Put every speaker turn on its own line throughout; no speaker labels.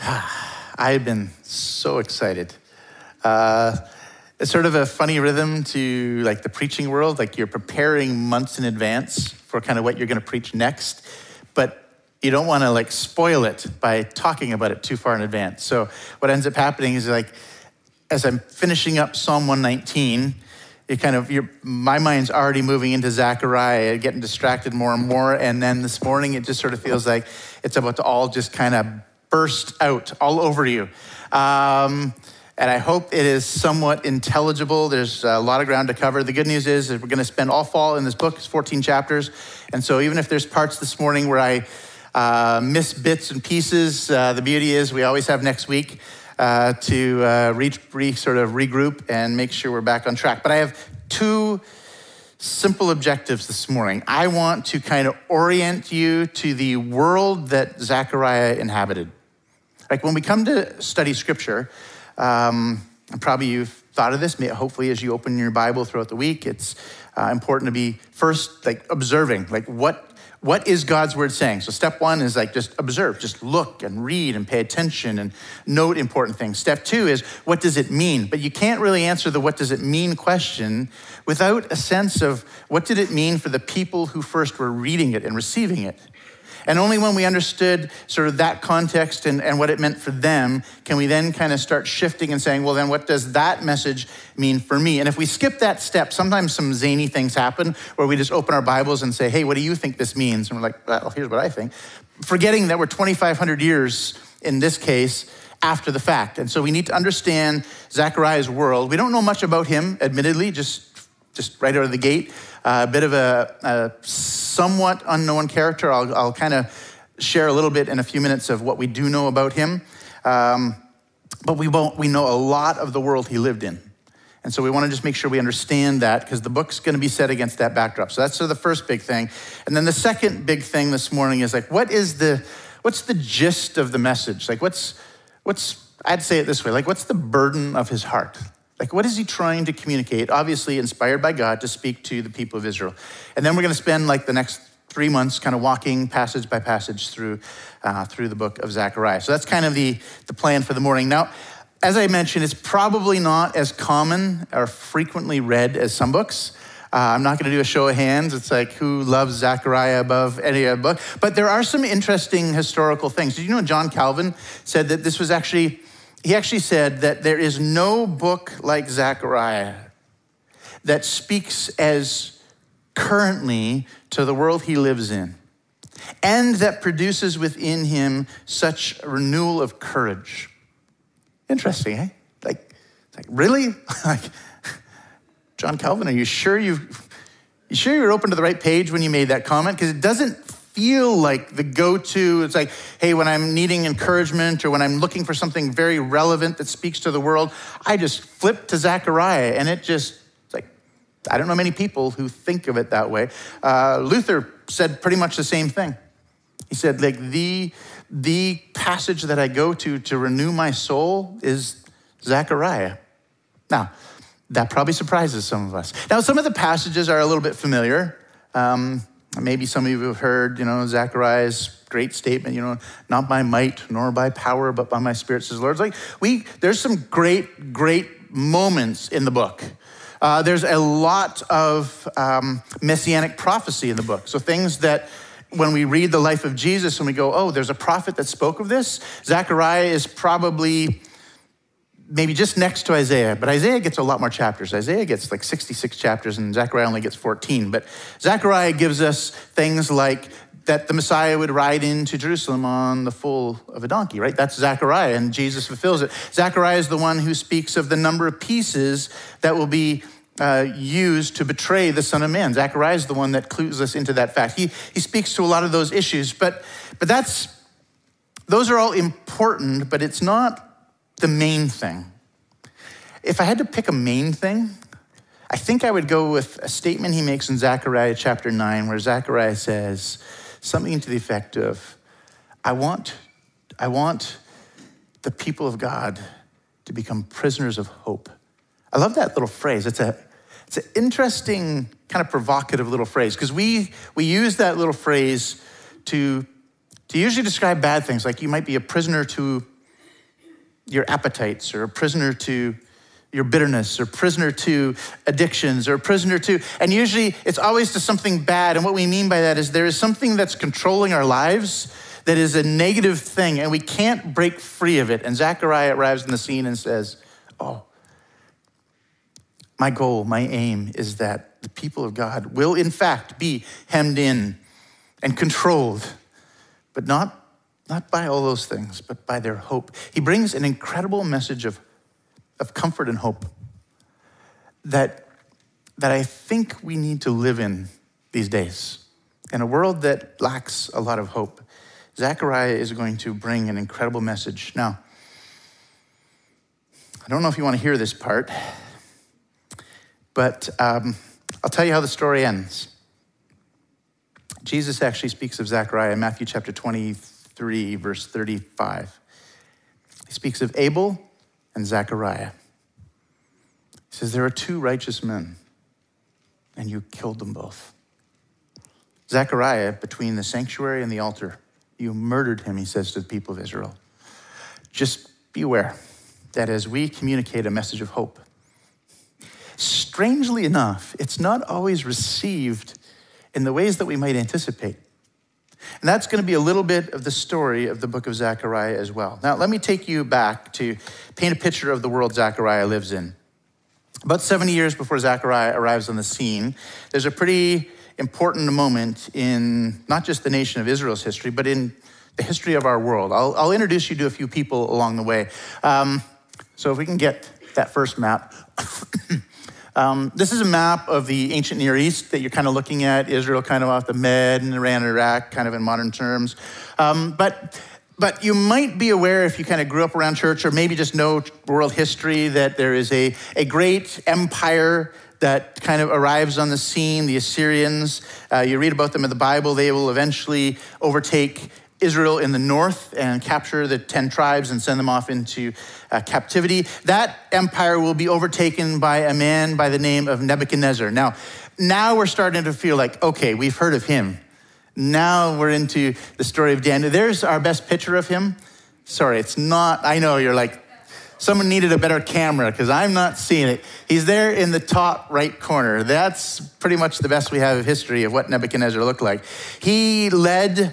I've been so excited. It's sort of a funny rhythm to like the preaching world, like you're preparing months in advance for kind of what you're going to preach next, but you don't want to like spoil it by talking about it too far in advance. So what ends up happening is like, as I'm finishing up Psalm 119, my mind's already moving into Zechariah, getting distracted more and more. And then this morning, it just sort of feels like it's about to all just kind of burst out all over you. And I hope it is somewhat intelligible. There's a lot of ground to cover. The good news is that we're going to spend all fall in this book. It's 14 chapters. And so even if there's parts this morning where I miss bits and pieces, the beauty is we always have next week to regroup and make sure we're back on track. But I have two simple objectives this morning. I want to kind of orient you to the world that Zechariah inhabited. Like when we come to study scripture, probably you've thought of this, hopefully as you open your Bible throughout the week, it's important to be first like observing, like what is God's word saying? So step one is like just observe, just look and read and pay attention and note important things. Step two is what does it mean? But you can't really answer the what does it mean question without a sense of what did it mean for the people who first were reading it and receiving it. And only when we understood sort of that context and what it meant for them, can we then kind of start shifting and saying, well, then what does that message mean for me? And if we skip that step, sometimes some zany things happen where we just open our Bibles and say, hey, what do you think this means? And we're like, well, here's what I think. Forgetting that we're 2,500 years, in this case, after the fact. And so we need to understand Zechariah's world. We don't know much about him, admittedly, just right out of the gate. A bit of a somewhat unknown character. I'll kind of share a little bit in a few minutes of what we do know about him. But we know a lot of the world he lived in. And so we want to just make sure we understand that because the book's going to be set against that backdrop. So that's sort of the first big thing. And then the second big thing this morning is like, what's the gist of the message? Like I'd say it this way, like what's the burden of his heart? Like, what is he trying to communicate? Obviously inspired by God to speak to the people of Israel. And then we're going to spend like the next 3 months kind of walking passage by passage through the book of Zechariah. So that's kind of the plan for the morning. Now, as I mentioned, it's probably not as common or frequently read as some books. I'm not going to do a show of hands. It's like, who loves Zechariah above any other book? But there are some interesting historical things. Did you know John Calvin said that this was actually... He actually said that there is no book like Zechariah that speaks as currently to the world he lives in and that produces within him such a renewal of courage. Interesting, eh? Like really? Like, John Calvin, are you sure you were open to the right page when you made that comment? Because it doesn't feel like the go-to. It's like, hey, when I'm needing encouragement or when I'm looking for something very relevant that speaks to the world, I just flip to Zechariah and it just, like, I don't know many people who think of it that way. Luther said pretty much the same thing. He said, like, the passage that I go to renew my soul is Zechariah. Now, that probably surprises some of us. Now, some of the passages are a little bit familiar. Maybe some of you have heard, Zechariah's great statement, not by might nor by power, but by my spirit, says the Lord. Like there's some great moments in the book. There's a lot of messianic prophecy in the book. So things that when we read the life of Jesus and we go, oh, there's a prophet that spoke of this. Zechariah is probably maybe just next to Isaiah, but Isaiah gets a lot more chapters. Isaiah gets like 66 chapters and Zechariah only gets 14. But Zechariah gives us things like that the Messiah would ride into Jerusalem on the foal of a donkey, right? That's Zechariah, and Jesus fulfills it. Zechariah is the one who speaks of the number of pieces that will be used to betray the Son of Man. Zechariah is the one that clues us into that fact. He speaks to a lot of those issues, but those are all important, but it's not the main thing. If I had to pick a main thing, I think I would go with a statement he makes in Zechariah chapter 9, where Zechariah says something to the effect of, I want the people of God to become prisoners of hope. I love that little phrase. It's an interesting, kind of provocative little phrase, because we use that little phrase to usually describe bad things, like you might be a prisoner to your appetites, or a prisoner to your bitterness, or prisoner to addictions, or prisoner to, and usually it's always to something bad. And what we mean by that is there is something that's controlling our lives that is a negative thing, and we can't break free of it. And Zechariah arrives in the scene and says, oh, my goal, my aim is that the people of God will in fact be hemmed in and controlled, but not by all those things, but by their hope. He brings an incredible message of comfort and hope that I think we need to live in these days. In a world that lacks a lot of hope, Zechariah is going to bring an incredible message. Now, I don't know if you want to hear this part, but I'll tell you how the story ends. Jesus actually speaks of Zechariah in Matthew chapter 23, verse 35. He speaks of Abel and Zechariah. He says, there are two righteous men, and you killed them both. Zechariah, between the sanctuary and the altar, you murdered him, he says to the people of Israel. Just be aware that as we communicate a message of hope, strangely enough, it's not always received in the ways that we might anticipate. And that's going to be a little bit of the story of the book of Zechariah as well. Now, let me take you back to paint a picture of the world Zechariah lives in. About 70 years before Zechariah arrives on the scene, there's a pretty important moment in not just the nation of Israel's history, but in the history of our world. I'll introduce you to a few people along the way. So if we can get that first map. This is a map of the ancient Near East that you're kind of looking at. Israel kind of off the Med, and Iran and Iraq kind of in modern terms. But you might be aware, if you kind of grew up around church or maybe just know world history, that there is a great empire that kind of arrives on the scene, the Assyrians. You read about them in the Bible. They will eventually overtake Israel in the north and capture the 10 tribes and send them off into captivity. That empire will be overtaken by a man by the name of Nebuchadnezzar. Now we're starting to feel like, okay, we've heard of him. Now we're into the story of Daniel. There's our best picture of him. Sorry, it's not, I know you're like, someone needed a better camera because I'm not seeing it. He's there in the top right corner. That's pretty much the best we have of history of what Nebuchadnezzar looked like. He led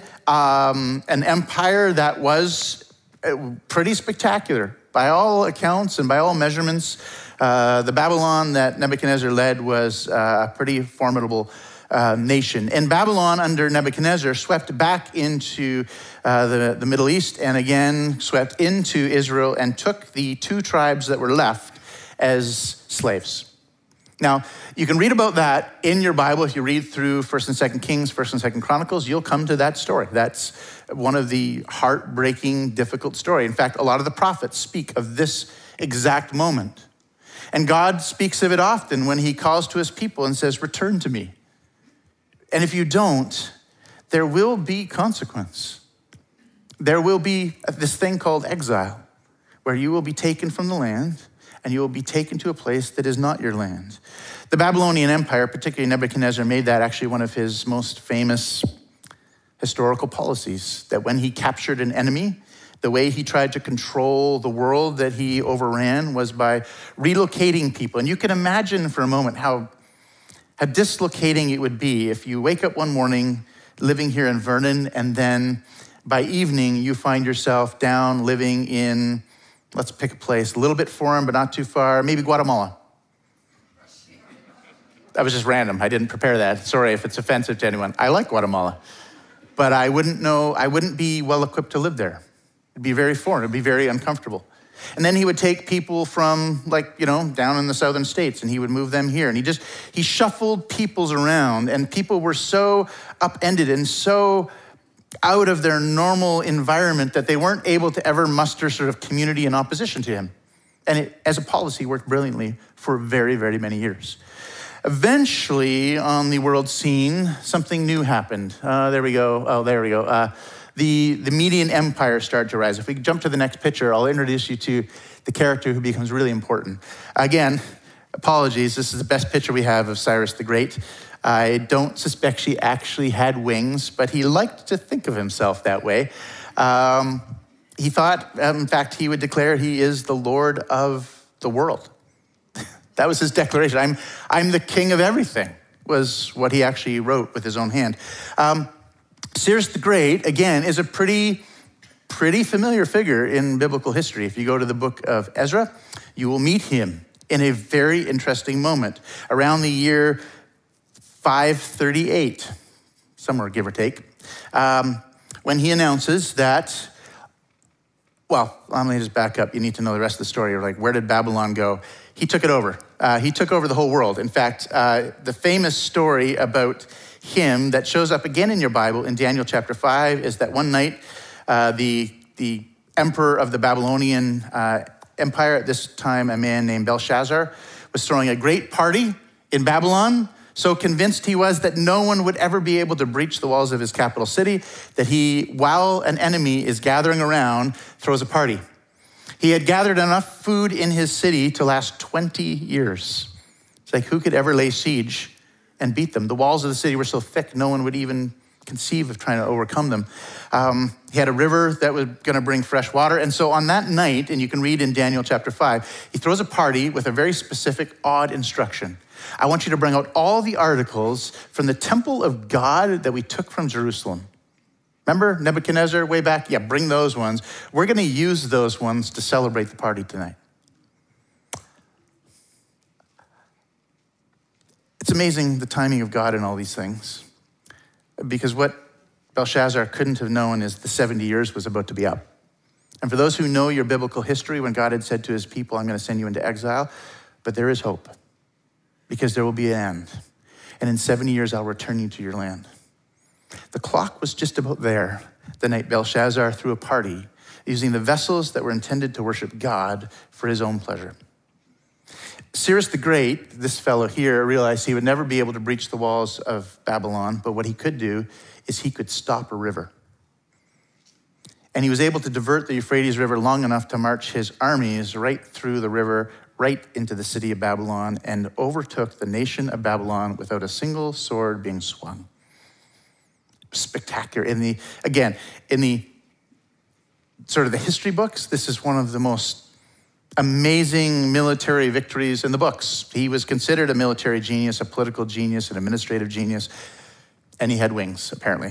an empire that was pretty spectacular by all accounts and by all measurements. The Babylon that Nebuchadnezzar led was a pretty formidable nation. And Babylon under Nebuchadnezzar swept back into the Middle East and again swept into Israel and took the 2 tribes that were left as slaves. Now, you can read about that in your Bible. If you read through 1st and 2nd Kings, 1st and 2nd Chronicles, you'll come to that story. That's one of the heartbreaking, difficult stories. In fact, a lot of the prophets speak of this exact moment. And God speaks of it often when he calls to his people and says, return to me. And if you don't, there will be consequence. There will be this thing called exile, where you will be taken from the land and you will be taken to a place that is not your land. The Babylonian Empire, particularly Nebuchadnezzar, made that actually one of his most famous historical policies, that when he captured an enemy, the way he tried to control the world that he overran was by relocating people. And you can imagine for a moment how dislocating it would be if you wake up one morning living here in Vernon and then by evening you find yourself down living in, let's pick a place, a little bit foreign but not too far, maybe Guatemala. That was just random. I didn't prepare that. Sorry if it's offensive to anyone. I like Guatemala, but I wouldn't be well equipped to live there. It'd be very foreign, it'd be very uncomfortable. And then he would take people from down in the southern states and he would move them here. And he shuffled peoples around, and people were so upended and so out of their normal environment that they weren't able to ever muster sort of community in opposition to him. And it, as a policy, worked brilliantly for very, very many years. Eventually, on the world scene, something new happened. There we go. Oh, there we go. The Median Empire started to rise. If we jump to the next picture, I'll introduce you to the character who becomes really important. Again, apologies, this is the best picture we have of Cyrus the Great. I don't suspect she actually had wings, but he liked to think of himself that way. He thought, in fact, he would declare he is the Lord of the world. That was his declaration. I'm the king of everything, was what he actually wrote with his own hand. Cyrus the Great, again, is a pretty familiar figure in biblical history. If you go to the book of Ezra, you will meet him in a very interesting moment around the year 538, somewhere give or take, when he announces that, well, let me just back up. You need to know the rest of the story. You're like, where did Babylon go? He took it over. He took over the whole world. In fact, the famous story about him that shows up again in your Bible in Daniel chapter 5 is that one night, the emperor of the Babylonian empire, at this time a man named Belshazzar, was throwing a great party in Babylon. So convinced he was that no one would ever be able to breach the walls of his capital city, that he, while an enemy is gathering around, throws a party. He had gathered enough food in his city to last 20 years. It's like, who could ever lay siege and beat them? The walls of the city were so thick, no one would even conceive of trying to overcome them. He had a river that was going to bring fresh water. And so on that night, and you can read in Daniel chapter 5, he throws a party with a very specific, odd instruction. I want you to bring out all the articles from the temple of God that we took from Jerusalem. Remember Nebuchadnezzar way back? Yeah, bring those ones. We're going to use those ones to celebrate the party tonight. It's amazing the timing of God in all these things, because what Belshazzar couldn't have known is the 70 years was about to be up. And for those who know your biblical history, when God had said to his people, I'm going to send you into exile, but there is hope, because there will be an end. And in 70 years, I'll return you to your land. The clock was just about there the night Belshazzar threw a party using the vessels that were intended to worship God for his own pleasure. Cyrus the Great, this fellow here, realized he would never be able to breach the walls of Babylon, but what he could do is he could stop a river. And he was able to divert the Euphrates River long enough to march his armies right through the river, right into the city of Babylon, and overtook the nation of Babylon without a single sword being swung. Spectacular. In the sort of the history books, this is one of the most amazing military victories in the books. He was considered a military genius, a political genius, an administrative genius, and he had wings, apparently.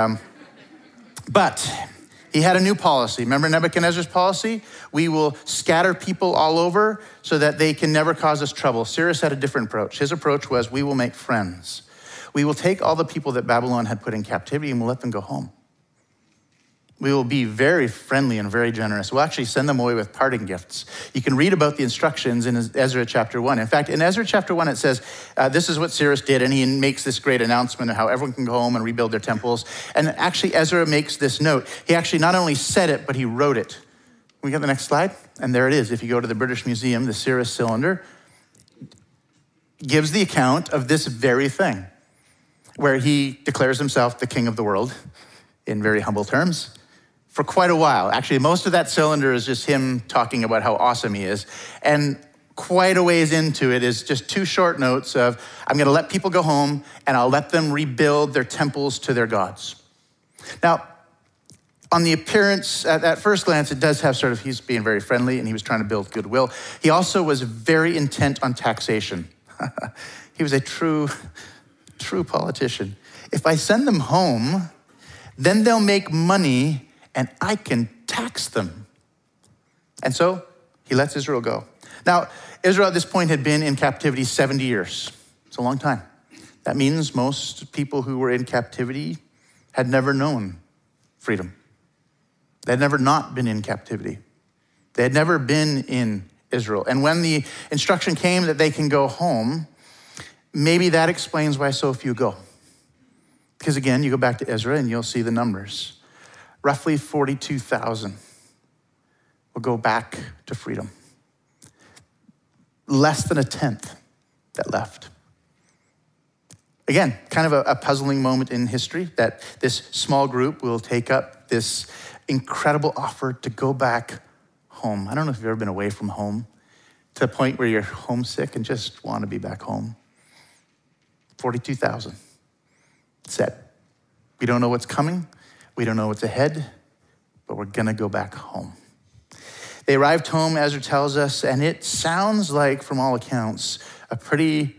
But he had a new policy. Remember Nebuchadnezzar's policy? We will scatter people all over so that they can never cause us trouble. Cyrus had a different approach. His approach was, we will make friends. We will take all the people that Babylon had put in captivity and we'll let them go home. We will be very friendly and very generous. We'll actually send them away with parting gifts. You can read about the instructions in Ezra chapter 1. In fact, in Ezra chapter 1, it says, this is what Cyrus did, and he makes this great announcement of how everyone can go home and rebuild their temples. And actually, Ezra makes this note. He actually not only said it, but he wrote it. We got the next slide? And there it is. If you go to the British Museum, the Cyrus cylinder gives the account of this very thing, where he declares himself the king of the world in very humble terms. For quite a while. Actually, most of that cylinder is just him talking about how awesome he is. And quite a ways into it is just two short notes of, I'm going to let people go home and I'll let them rebuild their temples to their gods. Now, on the appearance, at first glance, it does have sort of, he's being very friendly and he was trying to build goodwill. He also was very intent on taxation. He was a true politician. If I send them home, then they'll make money and I can tax them. And so he lets Israel go. Now, Israel at this point had been in captivity 70 years. It's a long time. That means most people who were in captivity had never known freedom. They had never not been in captivity. They had never been in Israel. And when the instruction came that they can go home, maybe that explains why so few go. Because again, you go back to Ezra and you'll see the numbers. Roughly 42,000 will go back to freedom. Less than a tenth that left. Again, kind of a puzzling moment in history that this small group will take up this incredible offer to go back home. I don't know if you've ever been away from home to the point where you're homesick and just want to be back home. 42,000 said, we don't know what's coming. We don't know what's ahead, but we're going to go back home. They arrived home, Ezra tells us, and it sounds like, from all accounts, a pretty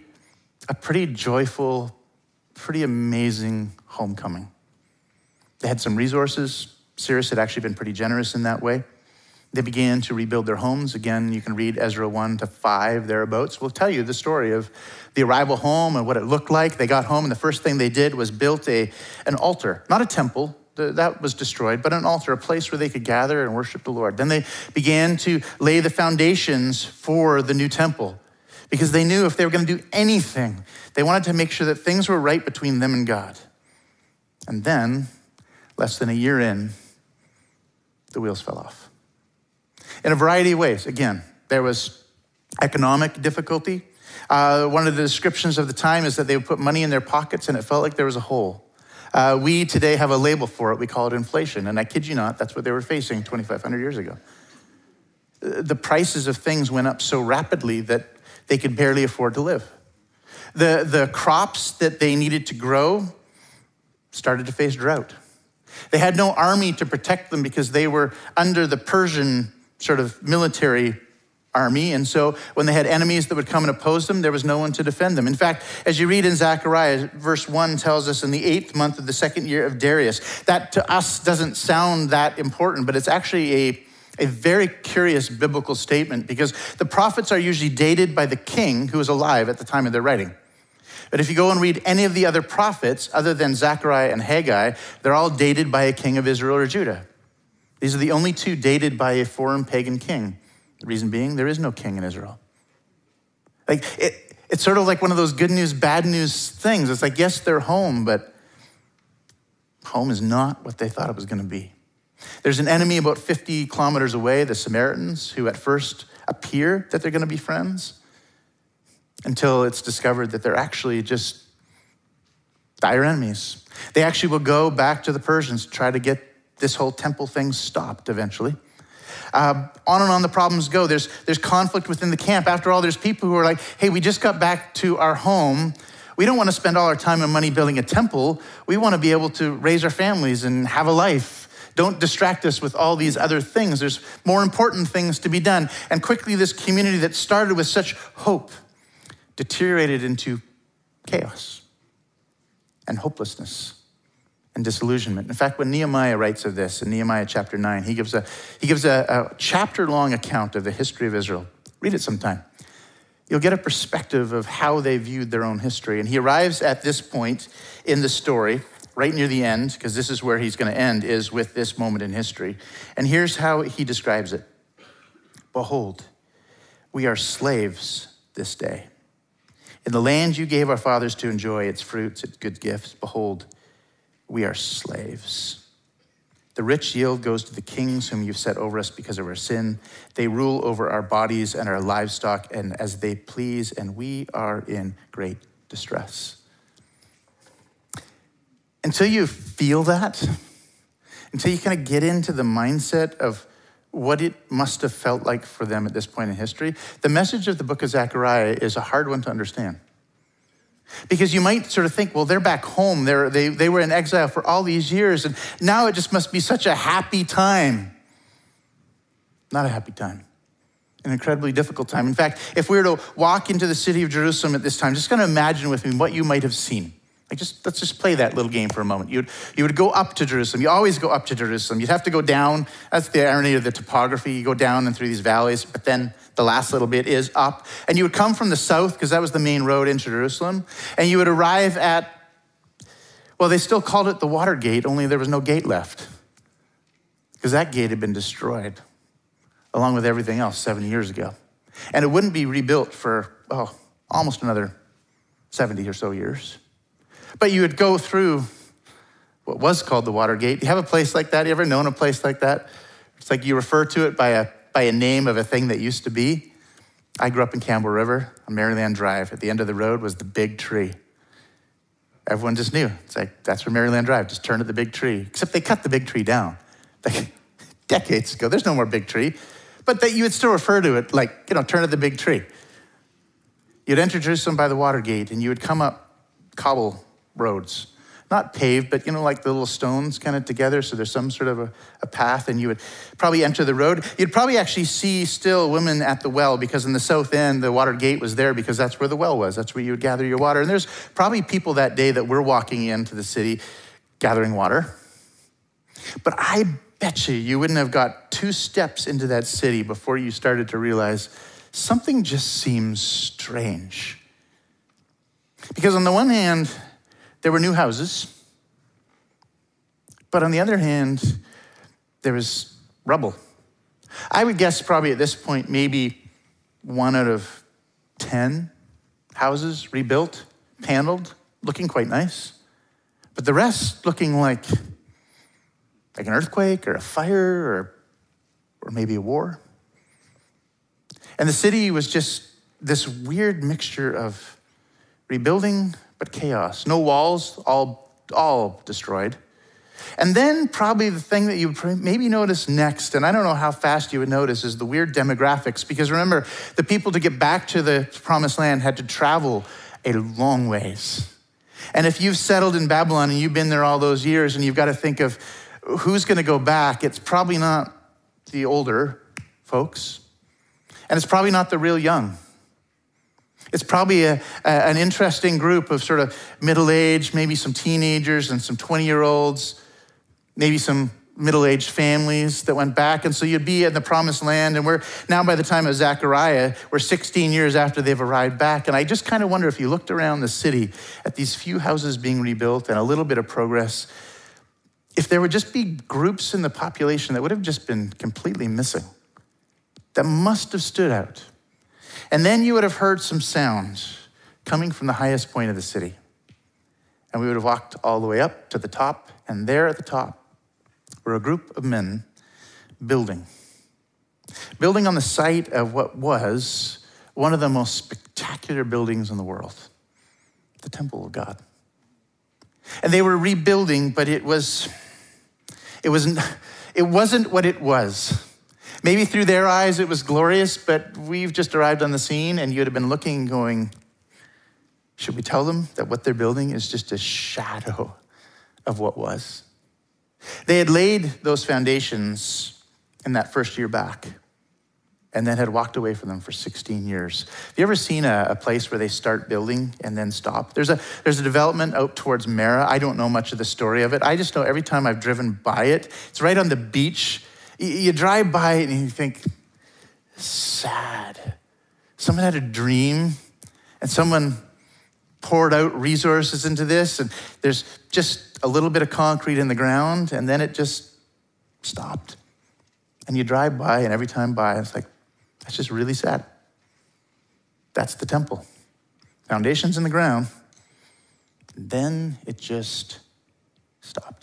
joyful, pretty amazing homecoming. They had some resources. Cyrus had actually been pretty generous in that way. They began to rebuild their homes. Again, you can read Ezra 1-5, thereabouts. We'll tell you the story of the arrival home and what it looked like. They got home, and the first thing they did was built an altar, not a temple. That was destroyed, but an altar, a place where they could gather and worship the Lord. Then they began to lay the foundations for the new temple because they knew if they were going to do anything, they wanted to make sure that things were right between them and God. And then, less than a year in, the wheels fell off. In a variety of ways. Again, there was economic difficulty. One of the descriptions of the time is that they would put money in their pockets and it felt like there was a hole. We today have a label for it. We call it inflation. And I kid you not, that's what they were facing 2,500 years ago. The prices of things went up so rapidly that they could barely afford to live. The crops that they needed to grow started to face drought. They had no army to protect them because they were under the Persian sort of military army. And so when they had enemies that would come and oppose them, there was no one to defend them. In fact, as you read in Zechariah, verse 1 tells us in the 8th month of the 2nd year of Darius, that to us doesn't sound that important, but it's actually a very curious biblical statement because the prophets are usually dated by the king who was alive at the time of their writing. But if you go and read any of the other prophets, other than Zechariah and Haggai, they're all dated by a king of Israel or Judah. These are the only two dated by a foreign pagan king. The reason being, there is no king in Israel. Like it's sort of like one of those good news, bad news things. It's like, yes, they're home, but home is not what they thought it was going to be. There's an enemy about 50 kilometers away, the Samaritans, who at first appear that they're going to be friends until it's discovered that they're actually just dire enemies. They actually will go back to the Persians to try to get this whole temple thing stopped eventually. On and on the problems go. There's conflict within the camp. After all, there's people who are like, hey, we just got back to our home. We don't want to spend all our time and money building a temple. We want to be able to raise our families and have a life. Don't distract us with all these other things. There's more important things to be done. And quickly, this community that started with such hope deteriorated into chaos and hopelessness and disillusionment. In fact, when Nehemiah writes of this in Nehemiah chapter 9, he gives a chapter-long account of the history of Israel. Read it sometime. You'll get a perspective of how they viewed their own history. And he arrives at this point in the story, right near the end, because this is where he's going to end, is with this moment in history. And here's how he describes it. Behold, we are slaves this day. In the land you gave our fathers to enjoy its fruits, its good gifts, behold, we are slaves. The rich yield goes to the kings whom you've set over us because of our sin. They rule over our bodies and our livestock and as they please, and we are in great distress. Until you feel that, until you kind of get into the mindset of what it must have felt like for them at this point in history, the message of the book of Zechariah is a hard one to understand. Because you might sort of think, well, they're back home. They were in exile for all these years, and now it just must be such a happy time. Not a happy time. An incredibly difficult time. In fact, if we were to walk into the city of Jerusalem at this time, just kind of imagine with me what you might have seen. Let's just play that little game for a moment. You would go up to Jerusalem. You always go up to Jerusalem. You'd have to go down. That's the irony of the topography. You go down and through these valleys, but then the last little bit is up. And you would come from the south, because that was the main road into Jerusalem. And you would arrive at, well, they still called it the Water Gate, only there was no gate left. Because that gate had been destroyed, along with everything else 70 years ago. And it wouldn't be rebuilt for, almost another 70 or so years. But you would go through what was called the Water Gate. You have a place like that? You ever known a place like that? It's like you refer to it by a name of a thing that used to be. I grew up in Campbell River on Maryland Drive. At the end of the road was the big tree. Everyone just knew. It's like, that's where Maryland Drive, just turn at the big tree. Except they cut the big tree down like decades ago. There's no more big tree. But that you would still refer to it like, turn at the big tree. You'd enter Jerusalem by the Water Gate and you would come up cobble roads not paved, but like the little stones kind of together, so there's some sort of a path, and you would probably enter the road. You'd probably actually see still women at the well, because in the south end, the water gate was there because that's where the well was. That's where you would gather your water. And there's probably people that day that were walking into the city gathering water. But I bet you wouldn't have got 2 steps into that city before you started to realize something just seems strange. Because on the one hand, there were new houses, but on the other hand, there was rubble. I would guess probably at this point, maybe 1 out of 10 houses rebuilt, paneled, looking quite nice, but the rest looking like an earthquake or a fire or maybe a war. And the city was just this weird mixture of rebuilding, but chaos. No walls, all destroyed. And then probably the thing that you would maybe notice next, and I don't know how fast you would notice, is the weird demographics. Because remember, the people to get back to the promised land had to travel a long ways. And if you've settled in Babylon and you've been there all those years and you've got to think of who's going to go back, it's probably not the older folks. And it's probably not the real young. It's probably an interesting group of sort of middle-aged, maybe some teenagers and some 20-year-olds, maybe some middle-aged families that went back. And so you'd be in the promised land, and we're now, by the time of Zechariah, we're 16 years after they've arrived back. And I just kind of wonder, if you looked around the city at these few houses being rebuilt and a little bit of progress, if there would just be groups in the population that would have just been completely missing, that must have stood out. And then you would have heard some sounds coming from the highest point of the city. And we would have walked all the way up to the top, and there at the top were a group of men building on the site of what was one of the most spectacular buildings in the world, the Temple of God. And they were rebuilding, but it wasn't what it was. Maybe through their eyes it was glorious, but we've just arrived on the scene, and you'd have been looking going, should we tell them that what they're building is just a shadow of what was? They had laid those foundations in that first year back, and then had walked away from them for 16 years. Have you ever seen a place where they start building and then stop? There's a development out towards Mara. I don't know much of the story of it. I just know every time I've driven by it, it's right on the beach. You drive by it and you think, sad. Someone had a dream and someone poured out resources into this, and there's just a little bit of concrete in the ground, and then it just stopped. And you drive by, and every time by, it's like, that's just really sad. That's the temple. Foundations in the ground. And then it just stopped.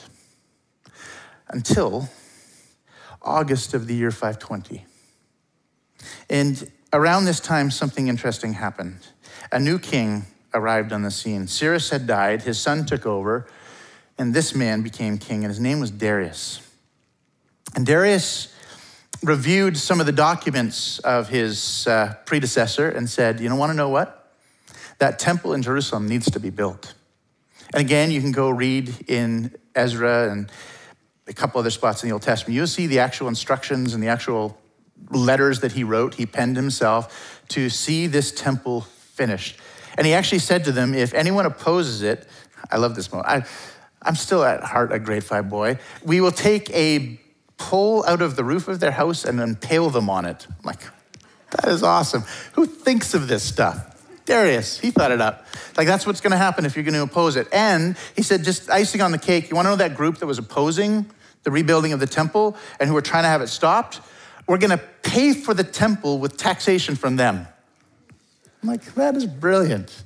Until August of the year 520. And around this time, something interesting happened. A new king arrived on the scene. Cyrus had died, his son took over, and this man became king, and his name was Darius. And Darius reviewed some of the documents of his predecessor and said, want to know what? That temple in Jerusalem needs to be built. And again, you can go read in Ezra and a couple other spots in the Old Testament. You'll see the actual instructions and the actual letters that he wrote, he penned himself, to see this temple finished. And he actually said to them, if anyone opposes it, I love this moment. I'm still at heart a grade 5 boy. We will take a pole out of the roof of their house and impale them on it. I'm like, that is awesome. Who thinks of this stuff? Darius, he thought it up. Like, that's what's gonna happen if you're gonna oppose it. And he said, just icing on the cake, you wanna know that group that was opposing the rebuilding of the temple and who were trying to have it stopped? We're gonna pay for the temple with taxation from them. I'm like, that is brilliant.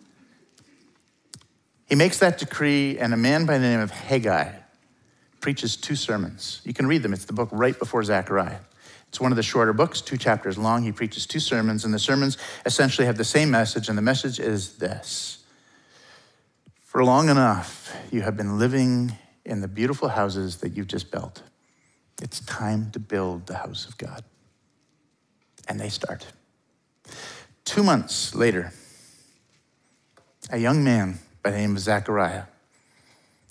He makes that decree, and a man by the name of Haggai preaches 2 sermons. You can read them. It's the book right before Zechariah. It's one of the shorter books, 2 chapters long. He preaches 2 sermons, and the sermons essentially have the same message, and the message is this: for long enough, you have been living in the beautiful houses that you've just built. It's time to build the house of God. And they start. 2 months later, a young man by the name of Zechariah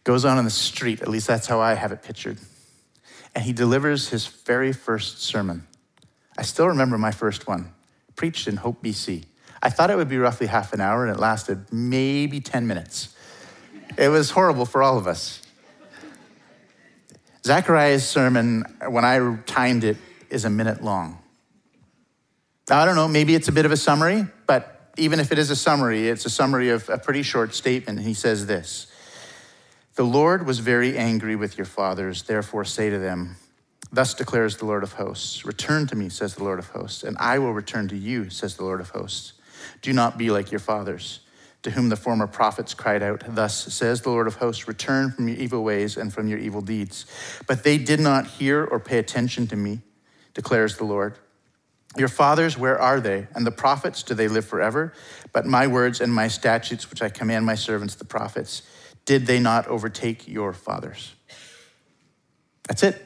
goes on in the street, at least that's how I have it pictured. And he delivers his very first sermon. I still remember my first one, preached in Hope, BC. I thought it would be roughly half an hour, and it lasted maybe 10 minutes. It was horrible for all of us. Zechariah's sermon, when I timed it, is a minute long. Now, I don't know, maybe it's a bit of a summary, but even if it is a summary, it's a summary of a pretty short statement. He says this: "The Lord was very angry with your fathers, therefore say to them, thus declares the Lord of hosts, return to me, says the Lord of hosts, and I will return to you, says the Lord of hosts. Do not be like your fathers, to whom the former prophets cried out, thus says the Lord of hosts, return from your evil ways and from your evil deeds. But they did not hear or pay attention to me, declares the Lord. Your fathers, where are they? And the prophets, do they live forever? But my words and my statutes, which I command my servants, the prophets, did they not overtake your fathers?" That's it.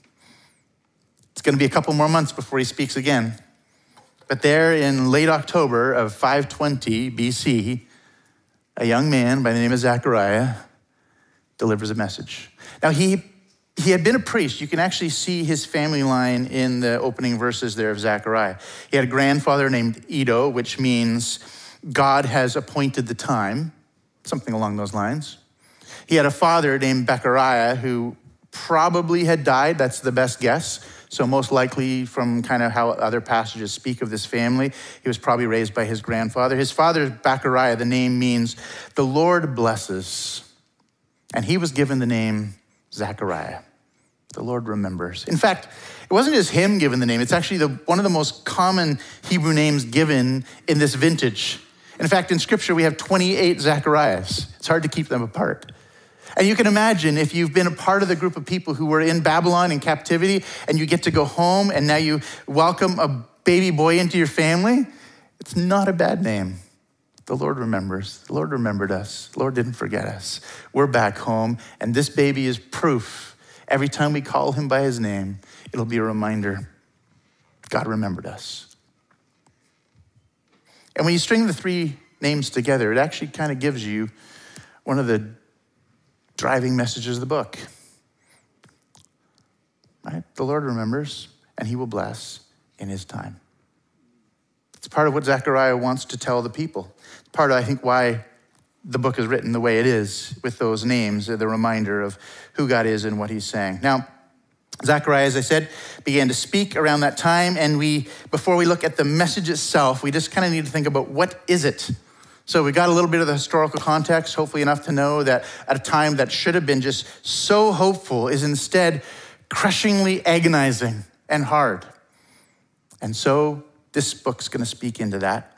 It's going to be a couple more months before he speaks again. But there in late October of 520 BC, a young man by the name of Zechariah delivers a message. Now, he had been a priest. You can actually see his family line in the opening verses there of Zechariah. He had a grandfather named Iddo, which means God has appointed the time, something along those lines. He had a father named Bechariah who probably had died. That's the best guess. So most likely from kind of how other passages speak of this family, he was probably raised by his grandfather. His father, Bechariah, the name means the Lord blesses. And he was given the name Zechariah. The Lord remembers. In fact, it wasn't just him given the name. It's actually one of the most common Hebrew names given in this vintage. In fact, in Scripture, we have 28 Zechariahs. It's hard to keep them apart. And you can imagine if you've been a part of the group of people who were in Babylon in captivity and you get to go home and now you welcome a baby boy into your family, it's not a bad name. The Lord remembers. The Lord remembered us. The Lord didn't forget us. We're back home, and this baby is proof. Every time we call him by his name, it'll be a reminder God remembered us. And when you string the three names together, it actually kind of gives you one of the driving messages of the book. Right? The Lord remembers, and he will bless in his time. It's part of what Zechariah wants to tell the people. It's part of, I think, why the book is written the way it is, with those names, the reminder of who God is and what he's saying. Now, Zechariah, as I said, began to speak around that time, and before we look at the message itself, we just kind of need to think about what is it? So we got a little bit of the historical context, hopefully enough to know that at a time that should have been just so hopeful is instead crushingly agonizing and hard. And so this book's going to speak into that.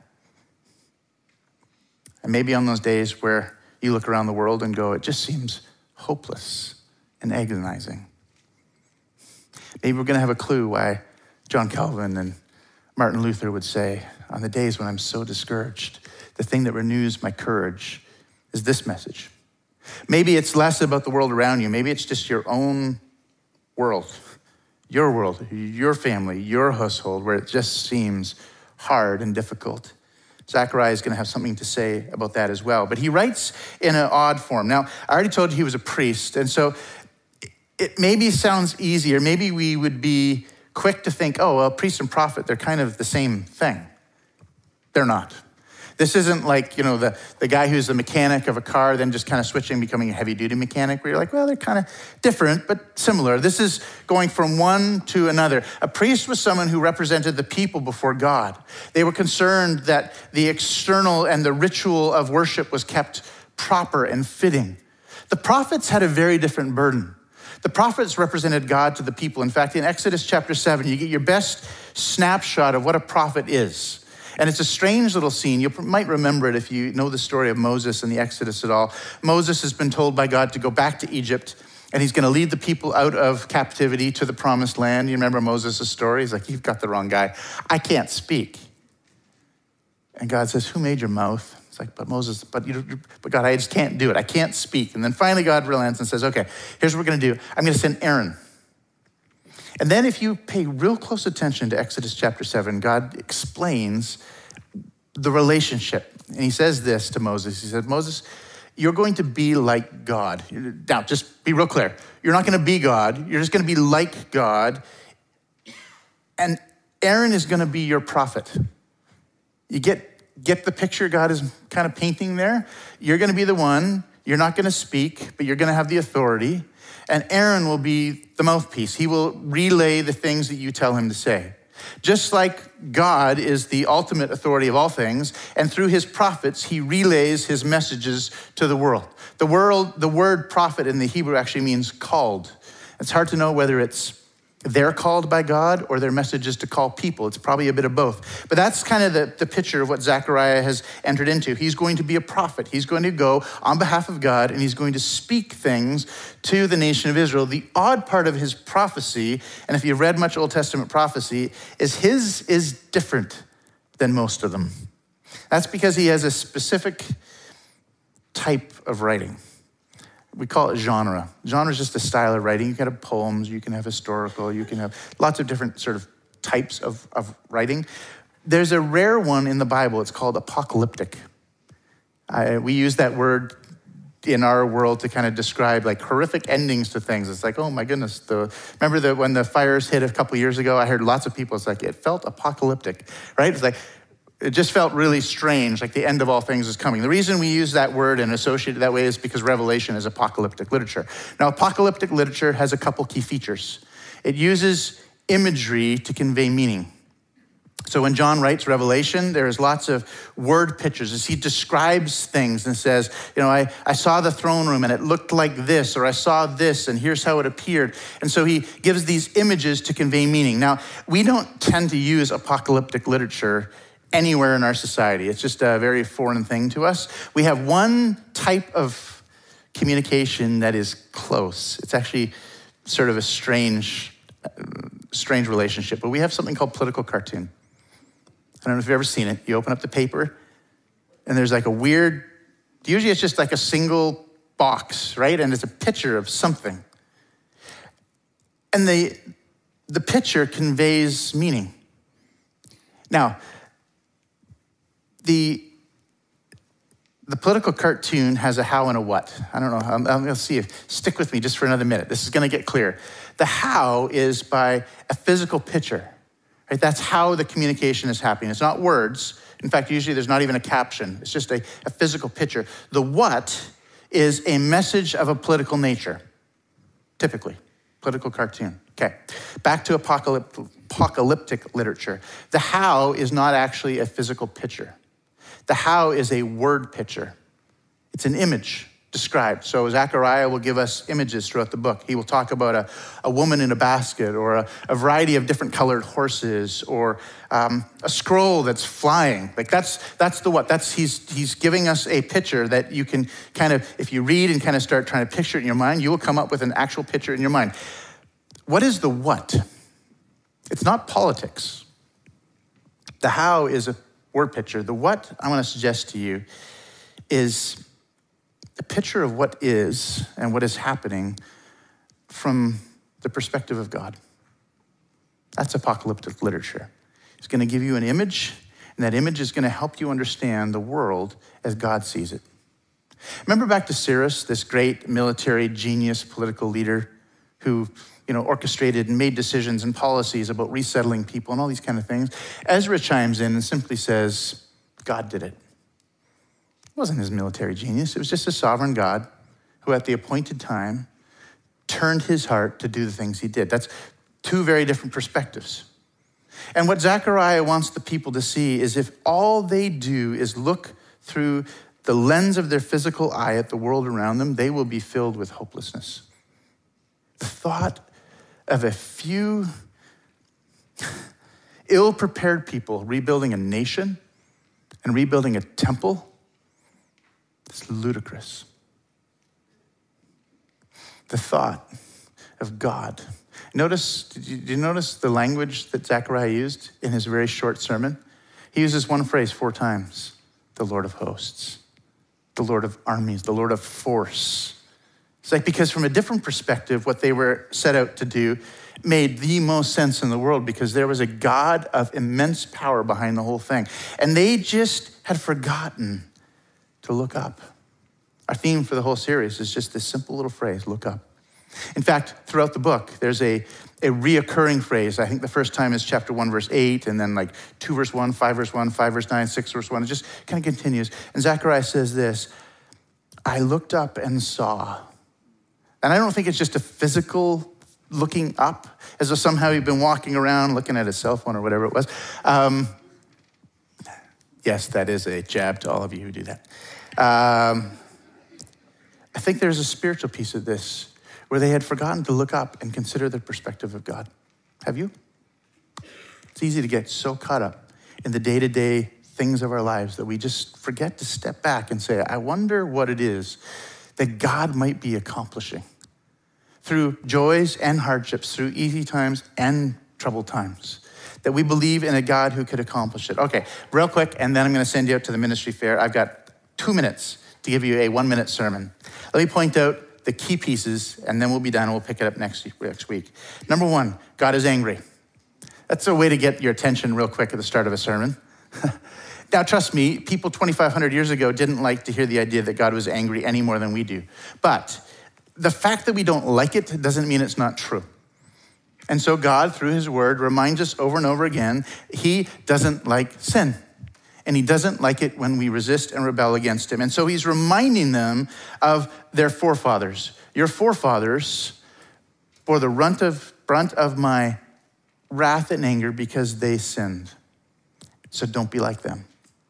And maybe on those days where you look around the world and go, it just seems hopeless and agonizing. Maybe we're going to have a clue why John Calvin and Martin Luther would say, on the days when I'm so discouraged, the thing that renews my courage is this message. Maybe it's less about the world around you. Maybe it's just your own world, your family, your household, where it just seems hard and difficult. Zechariah is going to have something to say about that as well. But he writes in an odd form. Now, I already told you he was a priest, and so it maybe sounds easier. Maybe we would be quick to think, oh, well, priest and prophet, they're kind of the same thing. They're not. This isn't like, the guy who's the mechanic of a car, then just kind of switching, becoming a heavy-duty mechanic, where you're like, well, they're kind of different, but similar. This is going from one to another. A priest was someone who represented the people before God. They were concerned that the external and the ritual of worship was kept proper and fitting. The prophets had a very different burden. The prophets represented God to the people. In fact, in Exodus chapter 7, you get your best snapshot of what a prophet is. And it's a strange little scene. You might remember it if you know the story of Moses and the Exodus at all. Moses has been told by God to go back to Egypt, and he's going to lead the people out of captivity to the promised land. You remember Moses' story? He's like, you've got the wrong guy. I can't speak. And God says, who made your mouth? It's like, but Moses, but God, I just can't do it. I can't speak. And then finally God relents and says, okay, here's what we're going to do. I'm going to send Aaron. And then if you pay real close attention to Exodus chapter 7, God explains the relationship. And he says this to Moses. He said, Moses, You're going to be like God. Now, just be real clear. You're not going to be God. You're just going to be like God. And Aaron is going to be your prophet. You get the picture God is kind of painting there? You're going to be the one. You're not going to speak, but you're going to have the authority. And Aaron will be the mouthpiece. He will relay the things that you tell him to say. Just like God is the ultimate authority of all things, and through his prophets, he relays his messages to the world. The word prophet in the Hebrew actually means called. It's hard to know whether it's they're called by God or their message is to call people. It's probably a bit of both. But that's kind of the picture of what Zechariah has entered into. He's going to be a prophet. He's going to go on behalf of God, and he's going to speak things to the nation of Israel. The odd part of his prophecy, and if you've read much Old Testament prophecy, is his is different than most of them. That's because he has a specific type of writing. We call it genre. Genre is just a style of writing. You can have poems, you can have historical, you can have lots of different sort of types of writing. There's a rare one in the Bible. It's called apocalyptic. We use that word in our world to kind of describe like horrific endings to things. It's like, oh my goodness. Remember when the fires hit a couple years ago? I heard lots of people, it's like, it felt apocalyptic, right? It's like, it just felt really strange, like the end of all things is coming. The reason we use that word and associate it that way is because Revelation is apocalyptic literature. Now, apocalyptic literature has a couple key features. It uses imagery to convey meaning. So when John writes Revelation, there's lots of word pictures as he describes things and says, I saw the throne room and it looked like this, or I saw this and here's how it appeared. And so he gives these images to convey meaning. Now, we don't tend to use apocalyptic literature anywhere in our society. It's just a very foreign thing to us. We have one type of communication that is close. It's actually sort of a strange relationship, but we have something called political cartoon. I don't know if you've ever seen it. You open up the paper and there's like usually it's just like a single box, right? And it's a picture of something. And the picture conveys meaning. Now, the political cartoon has a how and a what. I don't know. I'm going to see if, stick with me just for another minute. This is going to get clear. The how is by a physical picture, right? That's how the communication is happening. It's not words. In fact, usually there's not even a caption. It's just a physical picture. The what is a message of a political nature, typically, political cartoon. Okay, back to apocalyptic literature. The how is not actually a physical picture. The how is a word picture. It's an image described. So Zechariah will give us images throughout the book. He will talk about a woman in a basket, or a variety of different colored horses, or a scroll that's flying. Like that's the what. He's giving us a picture that you can kind of, if you read and kind of start trying to picture it in your mind, you will come up with an actual picture in your mind. What is the what? It's not politics. The how is a word picture. The what I want to suggest to you is a picture of what is and what is happening from the perspective of God. That's apocalyptic literature. It's going to give you an image, and that image is going to help you understand the world as God sees it. Remember back to Cyrus, this great military genius, political leader who orchestrated and made decisions and policies about resettling people and all these kind of things. Ezra chimes in and simply says, God did it. It wasn't his military genius. It was just a sovereign God who at the appointed time turned his heart to do the things he did. That's two very different perspectives. And what Zechariah wants the people to see is if all they do is look through the lens of their physical eye at the world around them, they will be filled with hopelessness. The thought of a few ill-prepared people rebuilding a nation and rebuilding a temple is ludicrous. The thought of God. Did you notice the language that Zechariah used in his very short sermon? He uses one phrase 4 times: the Lord of hosts, the Lord of armies, the Lord of force. It's like, because from a different perspective, what they were set out to do made the most sense in the world, because there was a God of immense power behind the whole thing. And they just had forgotten to look up. Our theme for the whole series is just this simple little phrase, look up. In fact, throughout the book, there's a reoccurring phrase. I think the first time is chapter 1, verse 8, and then like 2 verse 1, 5 verse 1, 5 verse 9, 6 verse 1. It just kind of continues. And Zechariah says this, I looked up and saw. And I don't think it's just a physical looking up, as though somehow he'd been walking around looking at his cell phone or whatever it was. Yes, that is a jab to all of you who do that. I think there's a spiritual piece of this where they had forgotten to look up and consider the perspective of God. Have you? It's easy to get so caught up in the day-to-day things of our lives that we just forget to step back and say, I wonder what it is that God might be accomplishing through joys and hardships, through easy times and troubled times, that we believe in a God who could accomplish it. Okay, real quick, and then I'm gonna send you out to the ministry fair. I've got 2 minutes to give you a 1-minute sermon. Let me point out the key pieces, and then we'll be done, and we'll pick it up next week. Number 1, God is angry. That's a way to get your attention real quick at the start of a sermon. Now, trust me, people 2,500 years ago didn't like to hear the idea that God was angry any more than we do. But the fact that we don't like it doesn't mean it's not true. And so God, through his word, reminds us over and over again, he doesn't like sin. And he doesn't like it when we resist and rebel against him. And so he's reminding them of their forefathers. Your forefathers bore the brunt of my wrath and anger because they sinned. So don't be like them.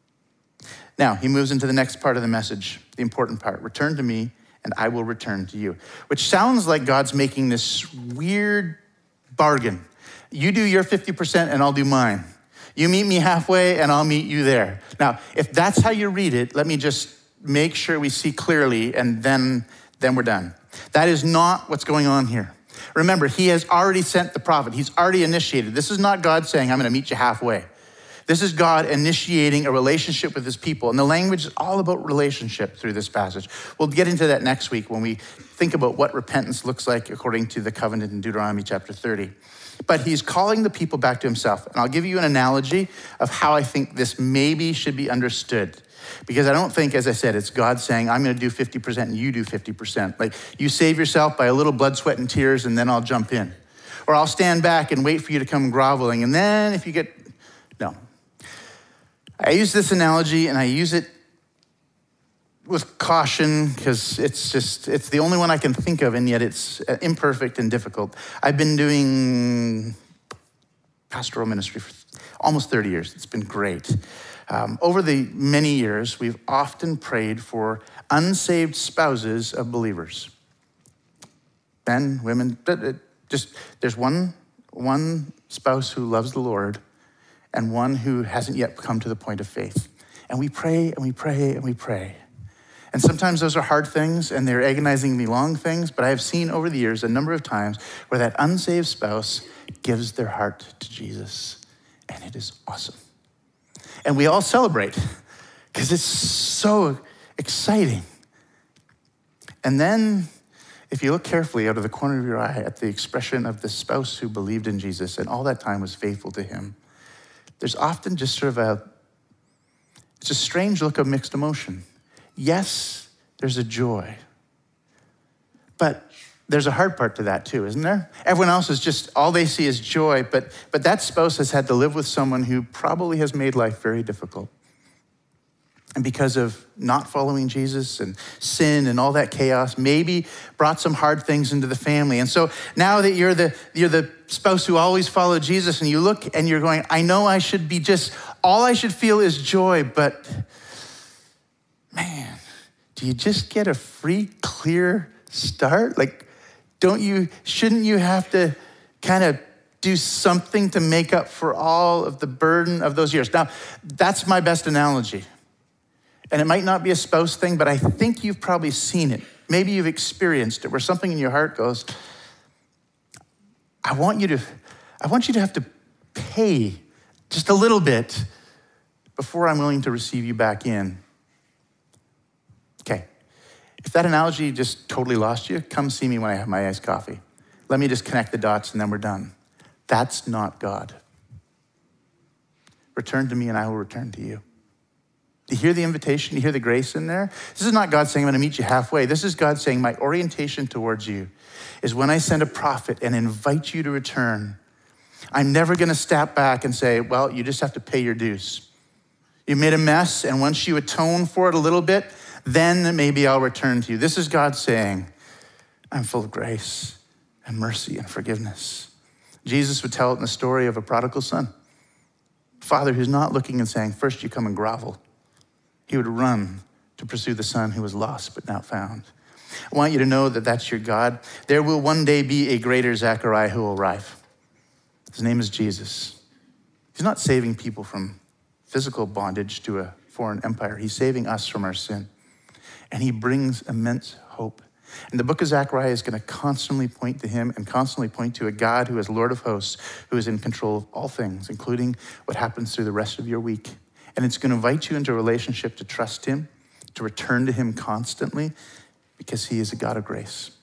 Now, he moves into the next part of the message, the important part. Return to me and I will return to you. Which sounds like God's making this weird bargain. You do your 50% and I'll do mine. You meet me halfway and I'll meet you there. Now, if that's how you read it, let me just make sure we see clearly and then we're done. That is not what's going on here. Remember, he has already sent the prophet. He's already initiated. This is not God saying, I'm gonna meet you halfway. This is God initiating a relationship with his people. And the language is all about relationship through this passage. We'll get into that next week when we think about what repentance looks like according to the covenant in Deuteronomy chapter 30. But he's calling the people back to himself. And I'll give you an analogy of how I think this maybe should be understood. Because I don't think, as I said, it's God saying, I'm gonna do 50% and you do 50%. Like you save yourself by a little blood, sweat, and tears, and then I'll jump in. Or I'll stand back and wait for you to come groveling. And then if you get, no. I use this analogy and I use it with caution because it's the only one I can think of, and yet it's imperfect and difficult. I've been doing pastoral ministry for almost 30 years. It's been great. Over the many years, we've often prayed for unsaved spouses of believers. Men, women, just there's one spouse who loves the Lord and one who hasn't yet come to the point of faith. And we pray and we pray and we pray. And sometimes those are hard things and they're agonizingly long things, but I have seen over the years a number of times where that unsaved spouse gives their heart to Jesus. And it is awesome. And we all celebrate because it's so exciting. And then if you look carefully out of the corner of your eye at the expression of the spouse who believed in Jesus and all that time was faithful to him, there's often just sort of it's a strange look of mixed emotion. Yes, there's a joy, but there's a hard part to that too, isn't there? Everyone else is just, all they see is joy, but that spouse has had to live with someone who probably has made life very difficult. And because of not following Jesus and sin and all that chaos, maybe brought some hard things into the family. And so now that you're the spouse who always followed Jesus and you look and you're going, I know I should be all I should feel is joy, but man, do you just get a free, clear start? Like, shouldn't you have to kind of do something to make up for all of the burden of those years? Now, that's my best analogy. And it might not be a spouse thing, but I think you've probably seen it. Maybe you've experienced it where something in your heart goes, I want you to have to pay just a little bit before I'm willing to receive you back in. Okay, if that analogy just totally lost you, come see me when I have my iced coffee. Let me just connect the dots and then we're done. That's not God. Return to me and I will return to you. Do you hear the invitation? Do you hear the grace in there? This is not God saying, I'm gonna meet you halfway. This is God saying, my orientation towards you is when I send a prophet and invite you to return, I'm never gonna step back and say, well, you just have to pay your dues. You made a mess, and once you atone for it a little bit, then maybe I'll return to you. This is God saying, I'm full of grace and mercy and forgiveness. Jesus would tell it in the story of a prodigal son. Father who's not looking and saying, first you come and grovel. He would run to pursue the son who was lost but now found. I want you to know that that's your God. There will one day be a greater Zechariah who will arrive. His name is Jesus. He's not saving people from physical bondage to a foreign empire. He's saving us from our sin. And he brings immense hope. And the book of Zechariah is going to constantly point to him and constantly point to a God who is Lord of hosts, who is in control of all things, including what happens through the rest of your week. And it's going to invite you into a relationship to trust him, to return to him constantly, because he is a God of grace.